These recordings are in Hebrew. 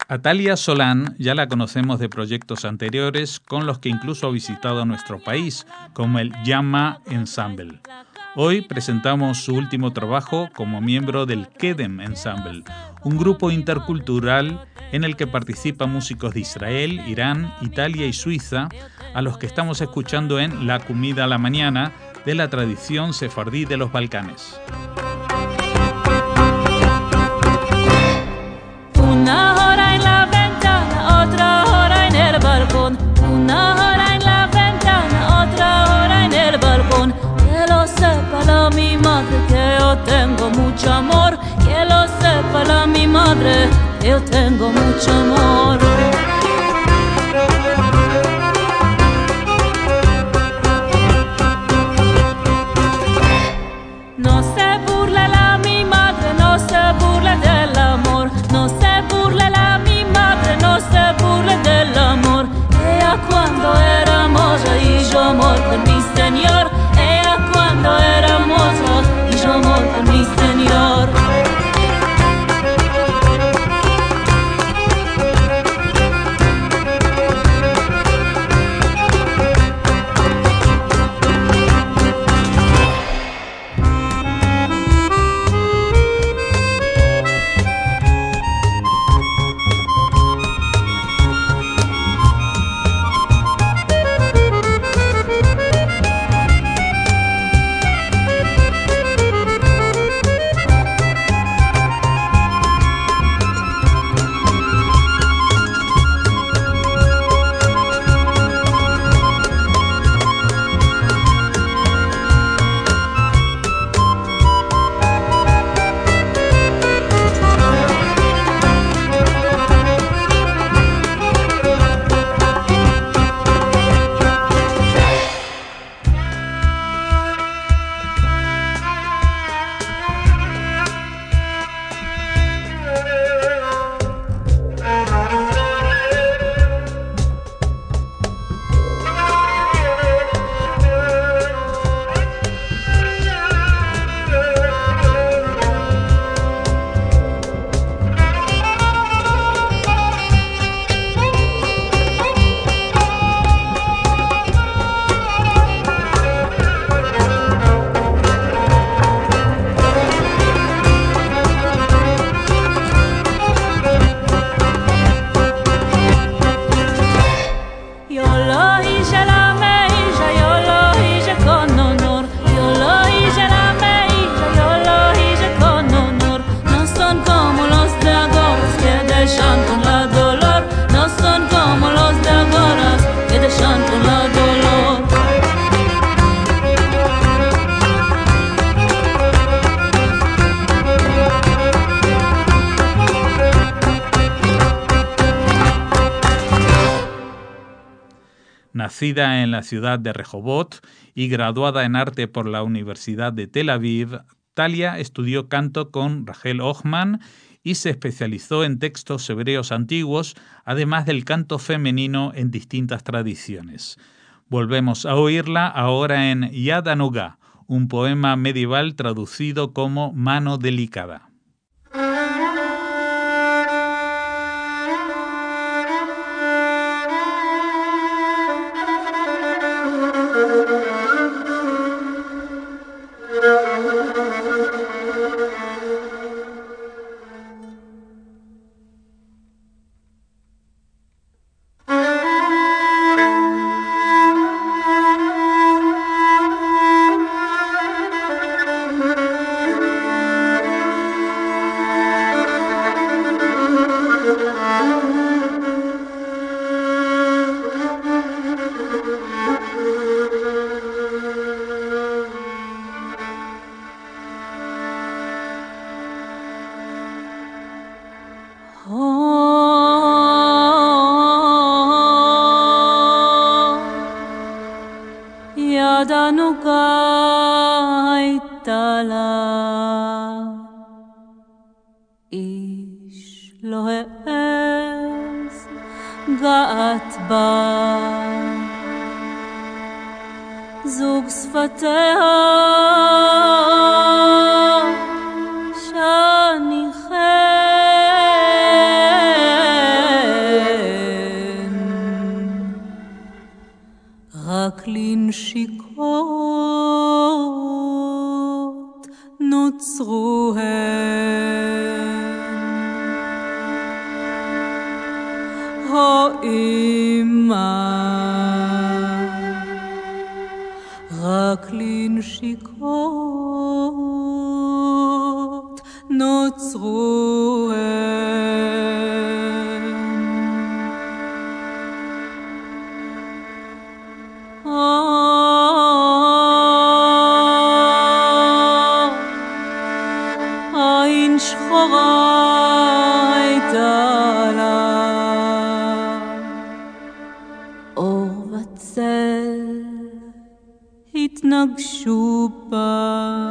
A Thalia Solán ya la conocemos de proyectos anteriores con los que incluso ha visitado nuestro país, como el Llama Ensemble. Hoy presentamos su último trabajo como miembro del Kedem Ensemble, un grupo intercultural en el que participan músicos de Israel, Irán, Italia y Suiza, a los que estamos escuchando en La Comida a la Mañana, de la tradición sefardí de los Balcanes. Una hora en la ventana, otra hora en el balcón. Una hora en la ventana, otra hora en el balcón. Que lo sepa la mi madre, que yo tengo mucho amor. Que lo sepa la mi madre, que yo tengo mucho amor. No se burle la mi madre, no se burle del amor. No se burle la mi madre, no se burle del amor. Ella cuando era moza y yo amor con mi señor. Ella cuando era moza y yo amor con mi señor. Nacida en la ciudad de Rehobot y graduada en arte por la Universidad de Tel Aviv, Thalia estudió canto con Rachel Hochman y se especializó en textos hebreos antiguos, además del canto femenino en distintas tradiciones. Volvemos a oírla ahora en Yad Hanugah, un poema medieval traducido como Mano Delicada. Yad Hanugah הייתה לה, איש לא העז געת בה, זוג שפתיה שאני חי נוצרו האימה רק לנשיקות נוצרו עין שחורה הייתה לה אור וצל התנגשו בה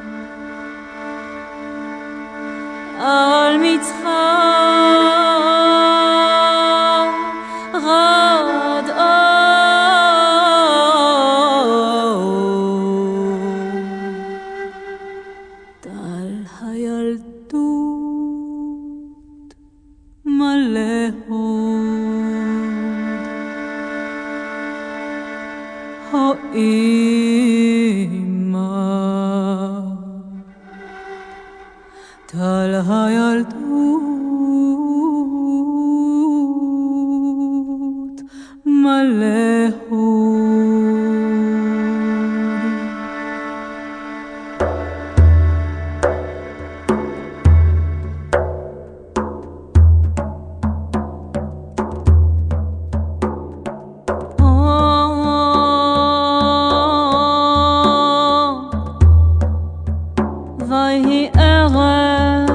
על מצחה רד אור טל הילדות מלא הוד האימא טל הילדות מלא הוד ויהי ערב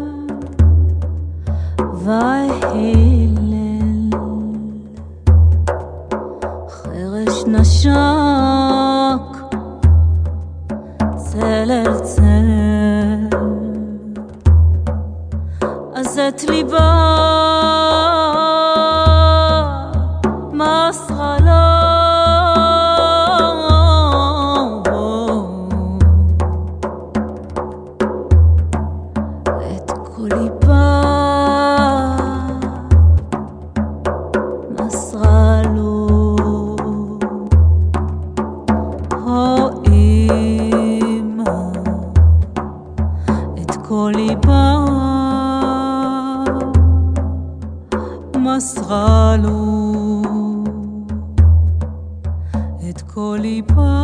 ויהי ליל חרש נשק צל אל צל אז את ליבה מסרה לו מסרה לו האימא את כל ליבה מסרה לו את כל ליבה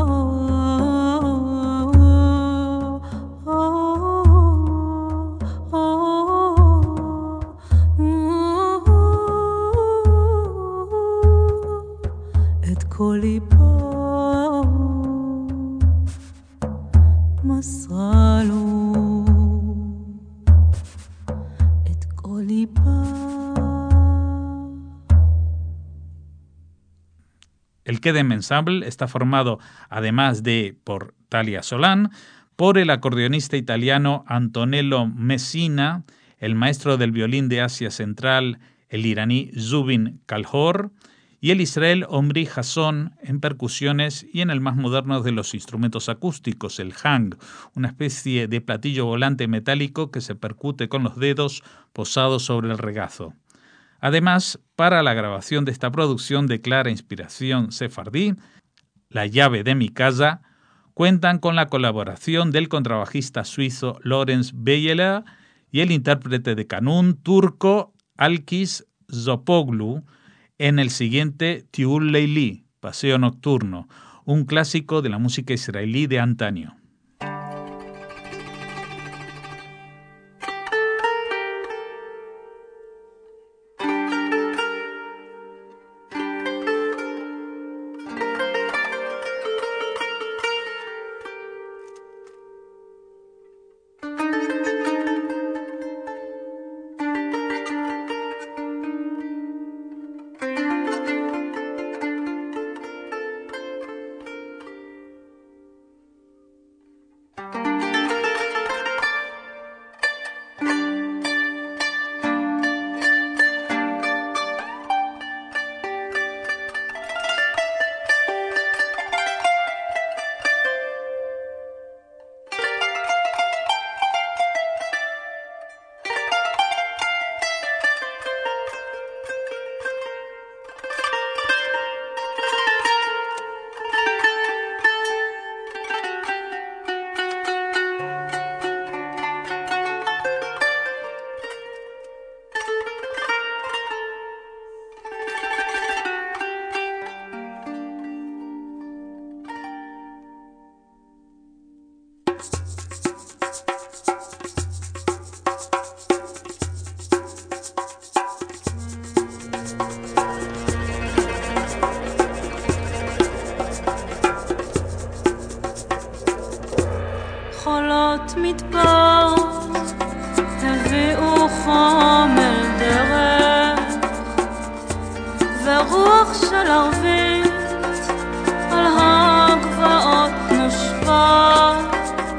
כל ליבה מסרה לו את כל ליבה. El Kedem Ensemble está formado, además de por Talia Solán, por el acordeonista italiano Antonello Messina, el maestro del violín de Asia Central, el iraní Zubin Kalhor, y el Israel Omri Hasson en percusiones y en el más moderno de los instrumentos acústicos, el hang, una especie de platillo volante metálico que se percute con los dedos posados sobre el regazo. Además, para la grabación de esta producción de clara inspiración sefardí, La llave de mi casa, cuentan con la colaboración del contrabajista suizo Lorenz Beyeler y el intérprete de kanun turco Alkis Zopoglu, en el siguiente Tiul Leili, Paseo Nocturno, un clásico de la música israelí de antaño. במדבר הביאו חומר דרך ורוח של ערבית על הגבעות נושפעת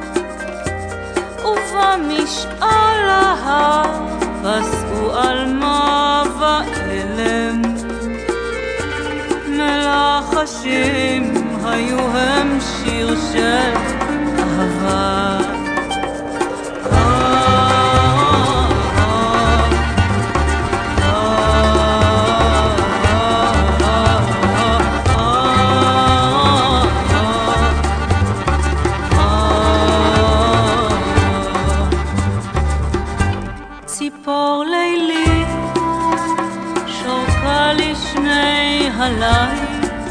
ובמשעול ההר פסעו על מה ואלם מלחשים היו הם שיר של אהבה ציפור לילי שורקה לשני הליל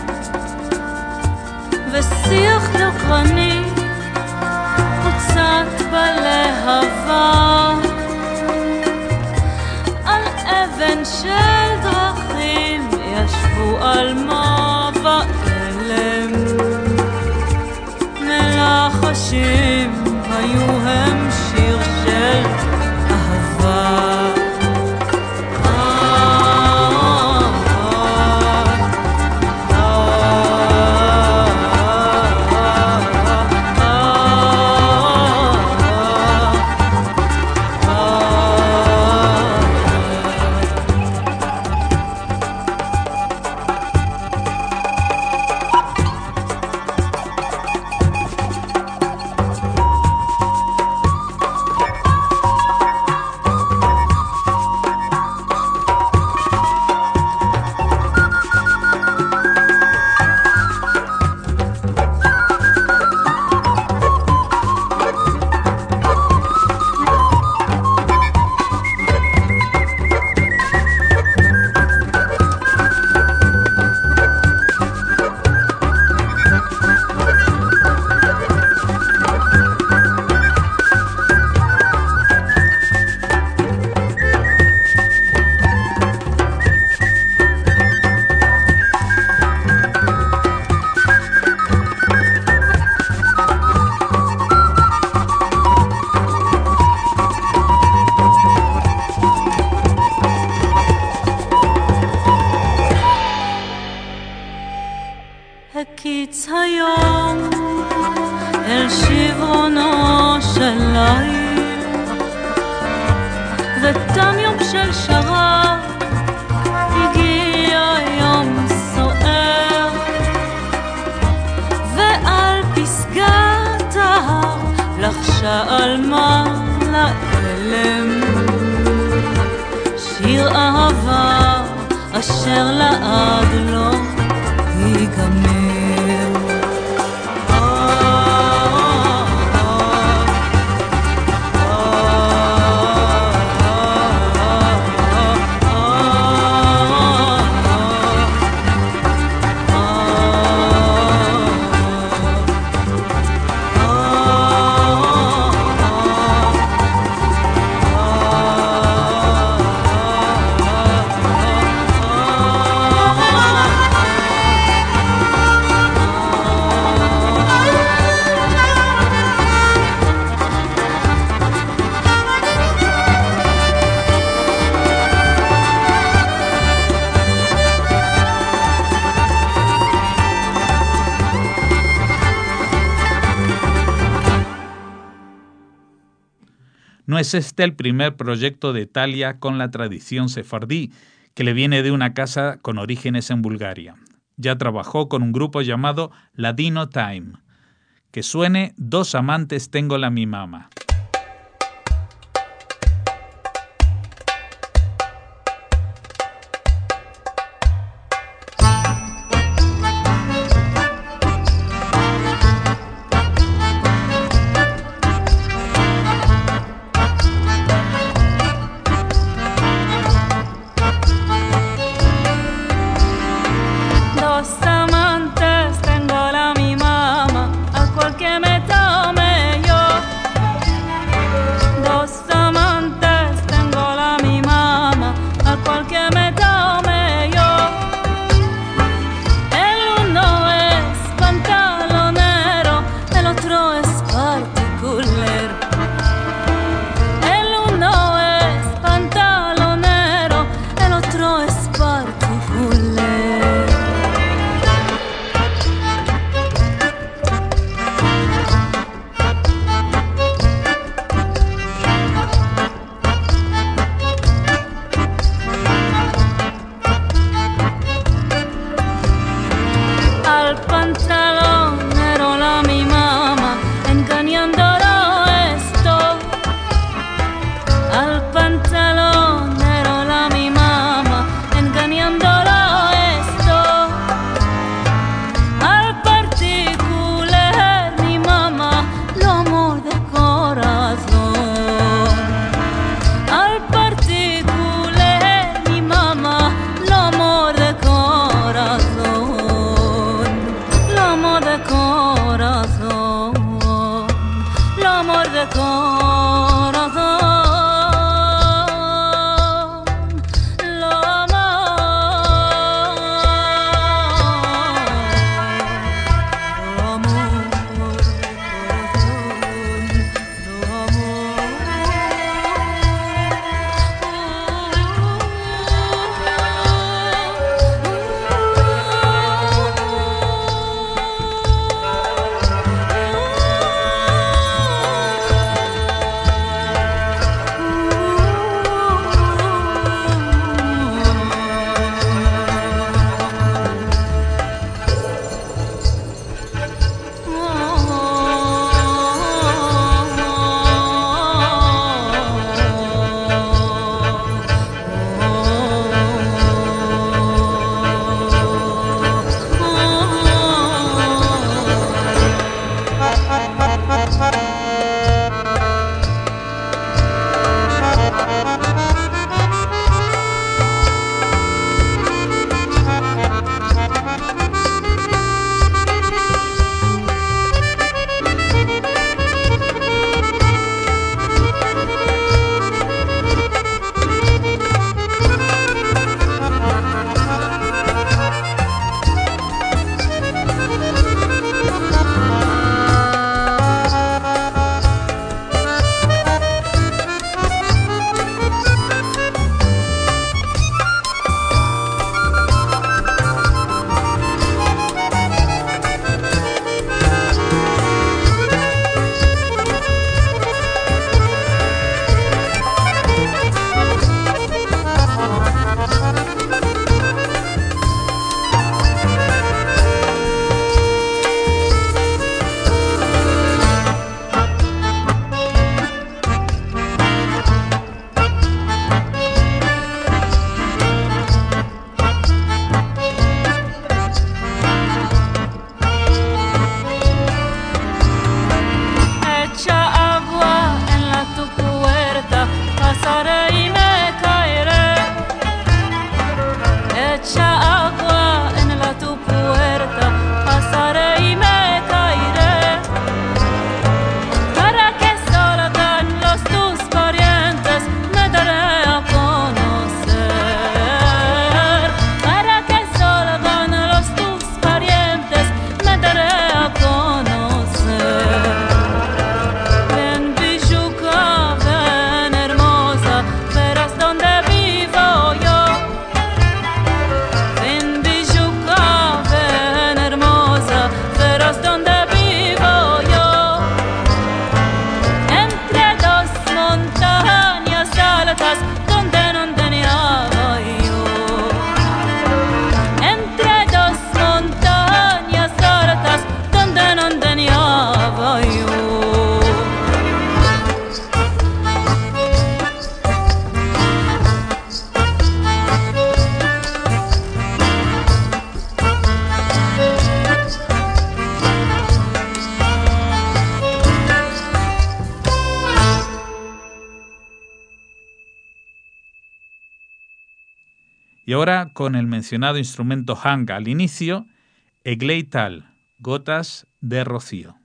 ושיח דוקרני הוצת בלהבה על אבן של דרכים ישבו על מה ואלם מלחשים היו הם שיר של אהבה הקיץ היום אל שברונו של ליל ותם יום של שרב הגיע יום סוער ועל פסגת ההר לחשה עלמה לאלם שיר אהבה אשר לעד לא ייגמר No es este el primer proyecto de Thalia con la tradición sefardí, que le viene de una casa con orígenes en Bulgaria. Ya trabajó con un grupo llamado Ladino Time. Que suene Dos amantes tengo la mi mama. Que me tome yo Y ahora, con el mencionado instrumento hang al inicio, Egleital, gotas de rocío.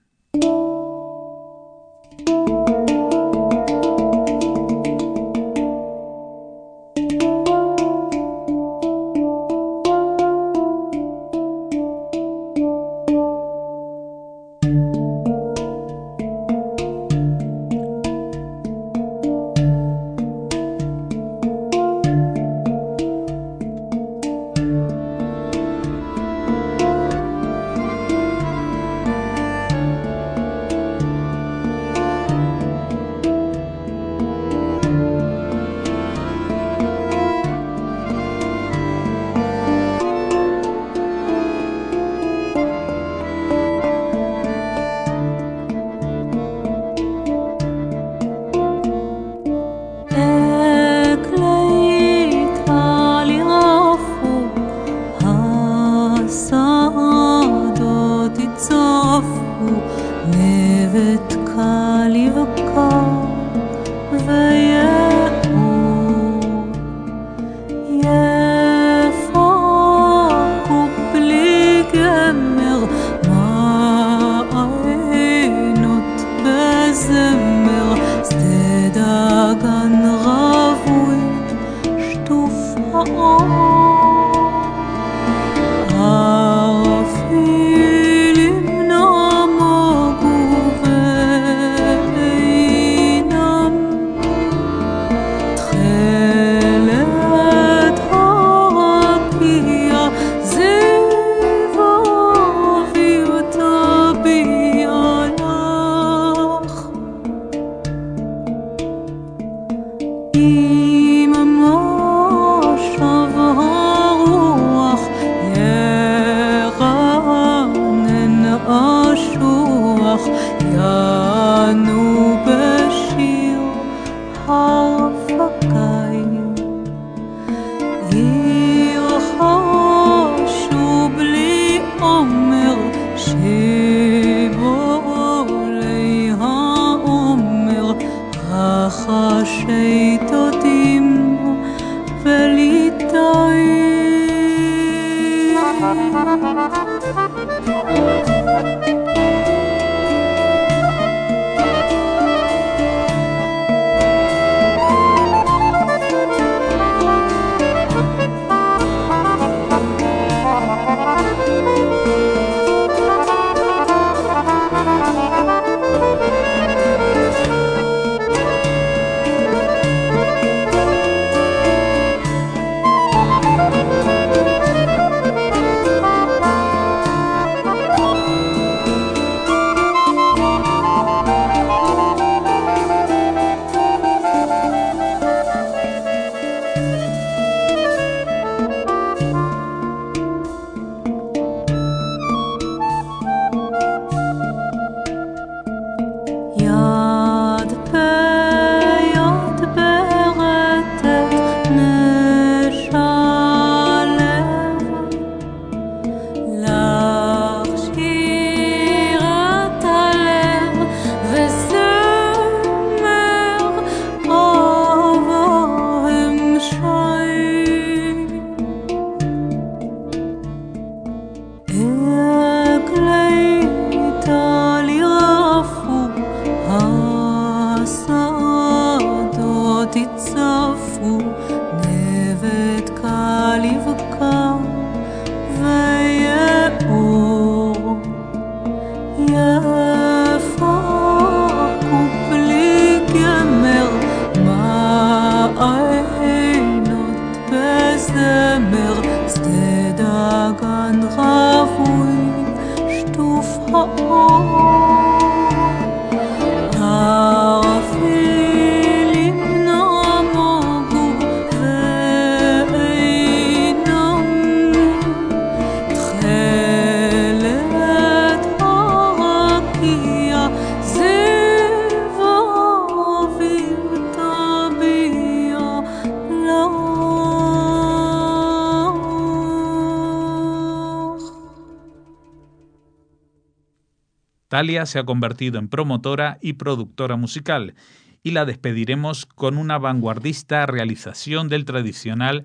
Talia se ha convertido en promotora y productora musical y la despediremos con una vanguardista realización del tradicional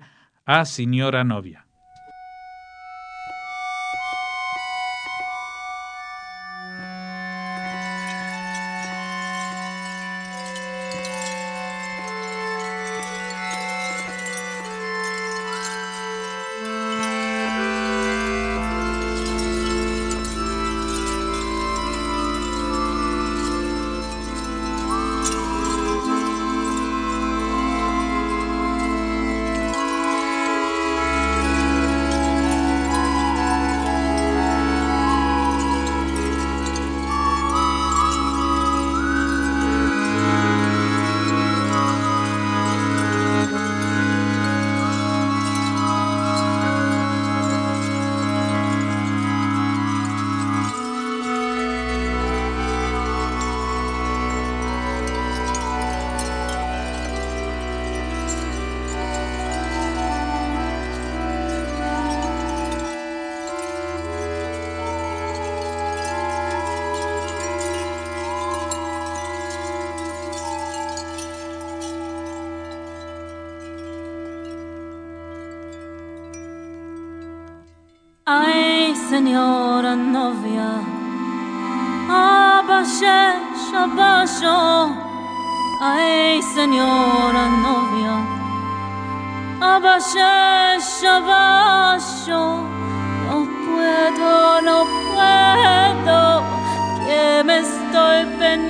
a Señora Novia. Ay, señora novia, abashesh, abasho. Ay, señora novia, abashesh, abasho. No puedo, que me estoy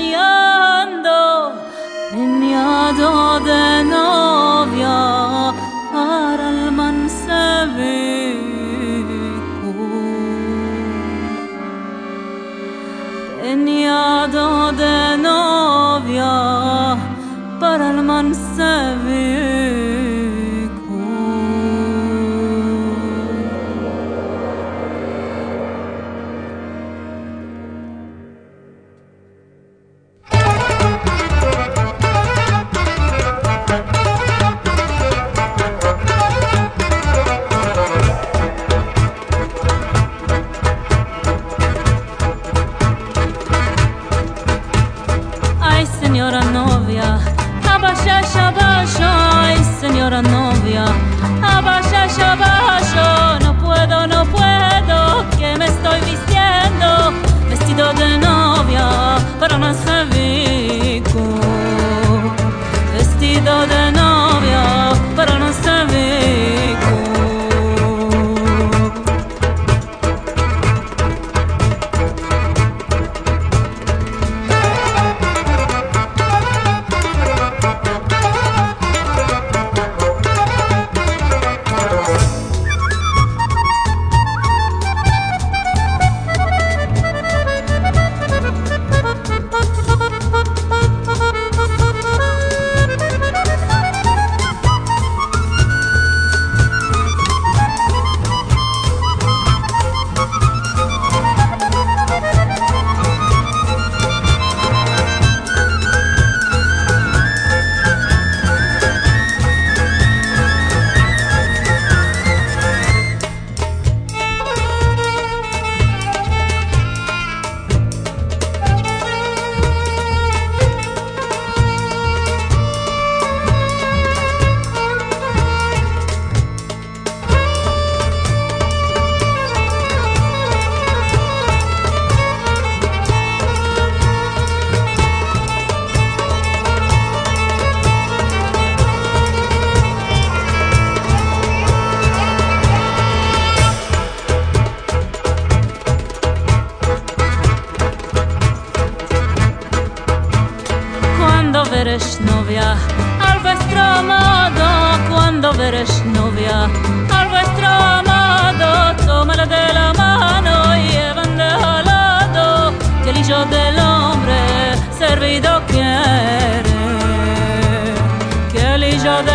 peñado de novia para el mansebí. Peñado de novia para el Mansevico. Señora novia, abasha, abasho, ay señora novia, abasha, abasho. No puedo, que me estoy vistiendo, vestido de novia para Mansevico. Vestido de novia para Mansevico. Veresh novia al vuestro amado, cuando veresh novia al vuestro amado, tómala de la mano y llevan de al lado, que el hijo del hombre servido quiere, que el hijo del